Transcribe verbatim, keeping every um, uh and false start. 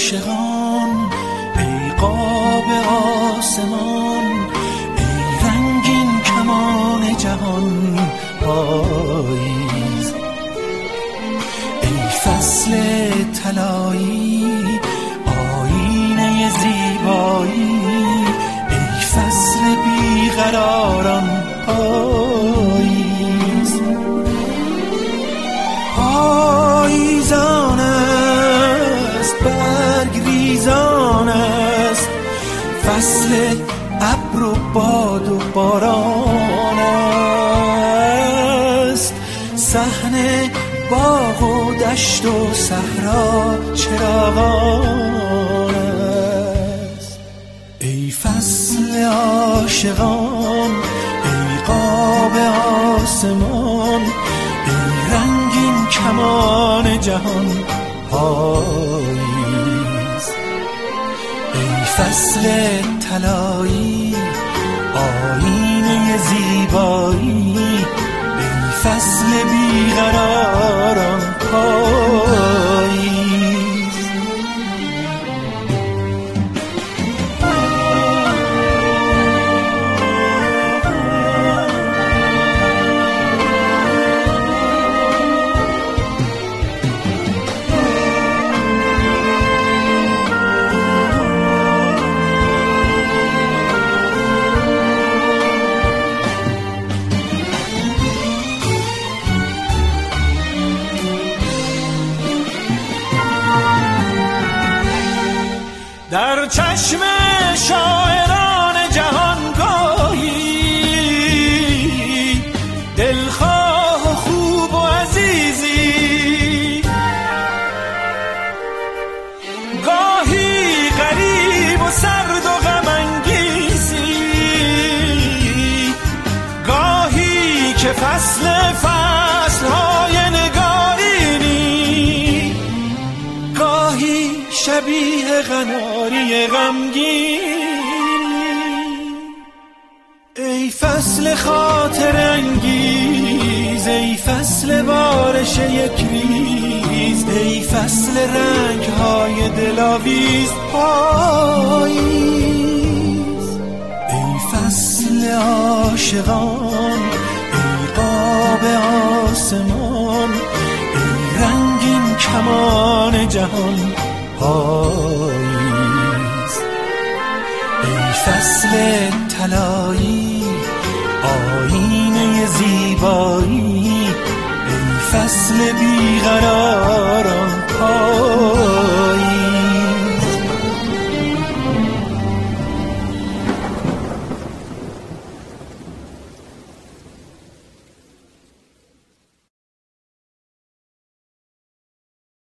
عاشقان، ای قاب آسمان، ای رنگین کمان جهان پاییز، ای فصل طلایی آینه زیبایی، ای فصل بیقراران پاییز. پاییزان است، برگ ریزان است، فصل ابر و باد و باران است، صحن باغ و دشت و صحرا چراغان است. ای فصل عاشقان، ای قاب آسمان، ای رنگین کمان جهان پاییز، ای فصل طلایی آینه زیبایی، ای فصل بیقراران پاییز. در چشم شاعران جهان گاهی دلخواه و خوب و عزیزی، گاهی غریب و سرد و غم انگیزی، گاهی که فصل فصلهای نگارینی، گاهی شبیه قناری غمگین. ای فصل خاطر انگیز، ای فصل بارش یک ریز، ای فصل رنگ های دلاویز پاییز، ای فصل عاشقان، ای قاب آسمان، ای رنگین کمان جهان پاییز، ای فصل طلایی آینه زیبایی، ای فصل بیقرار